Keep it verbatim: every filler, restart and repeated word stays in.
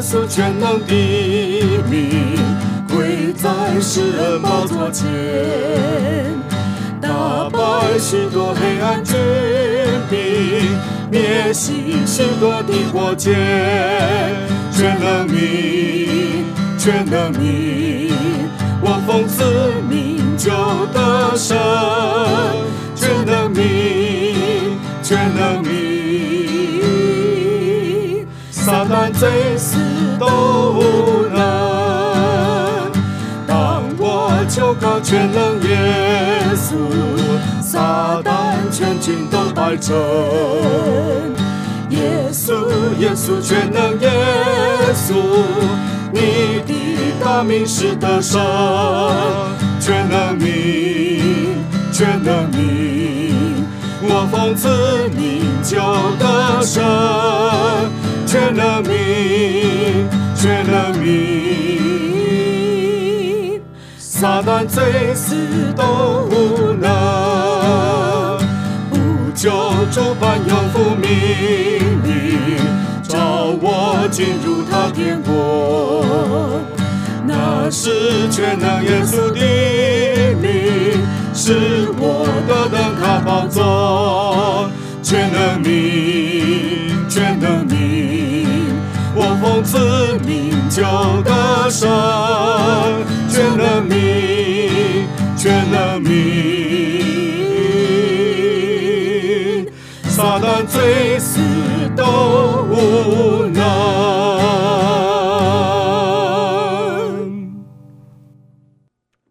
稣全能的名，跪在世人宝座前，打败许多黑暗军兵，灭熄许多的火箭。全能名，全能名，我奉此名就得胜。全能名，全能名，撒旦罪死都无能。当我求告全能耶稣，撒旦全军都败阵。耶稣，耶稣，全能耶稣，你的大名是得胜。全能名，全能名，我奉此名就得胜。全能名，全能名，撒旦罪死都无能。不救主般有福命令，召我进入他天国。那是全能耶稣的名，是我的灯卡宝座。全能名，全能名，我奉此名就得胜。全能名，全能名，撒旦罪死都无能。